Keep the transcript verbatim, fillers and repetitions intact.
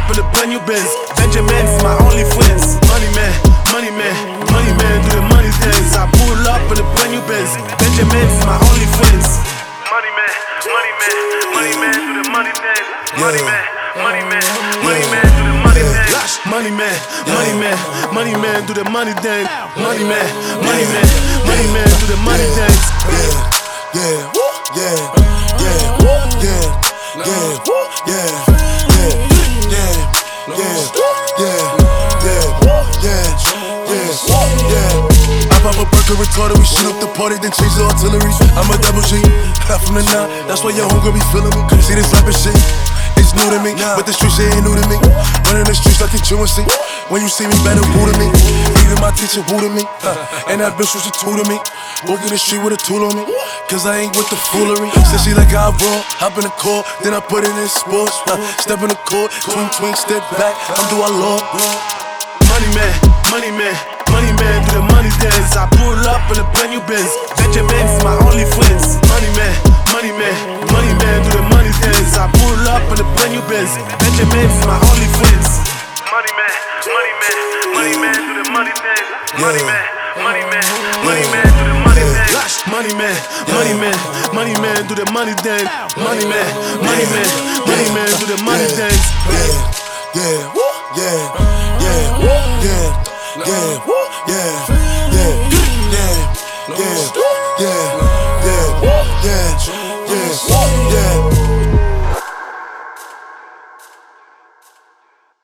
up in a brand new Benz. Benjamin's my only friends. Money man, money man, money man, do the money dance. I pull up in a brand new Benz. Benjamin's my only friends. Money man, money man, money man, do the money dance. Money man, money man, money man, do the money dance. Money man, money man, money man, do the money dance. Money man, money man, money man, do the money dance. Yeah, yeah, yeah, yeah, yeah, yeah, yeah, yeah, yeah, yeah, yeah, yeah. I pop a burger retarder, we shoot up the party, then change the artillery. I'm a double G, half from the nine, that's why your homegirl be feeling me. See this rapping shit, it's new to me, but the streets shit ain't new to me. Running the streets like a truancy. When you see me, better boo to me. Even my teacher boo to me, uh, and that bitch was a tool to me. Walk in the street with a tool on me, cause I ain't with the foolery. Said she like how I roll, hop in the court, then I put it in sports. Uh, step in the court, twink twink, step back, I'm do our law. Money man, money man, money man, do the money dance. I pull up in a brand new Benz. Benjamin's my only friends. Money man, money man, money man, do the money dance. I pull up in a brand new Benz. Benjamin's my only friends. Money man, money man, money man, do the money dance. Money man, money man, money man, do the money dance. Money man, money man, money man, do the money dance. Money man, money man, money man, do the money dance. Yeah, yeah, yeah, yeah, yeah, yeah, yeah, yeah, yeah, yeah, yeah.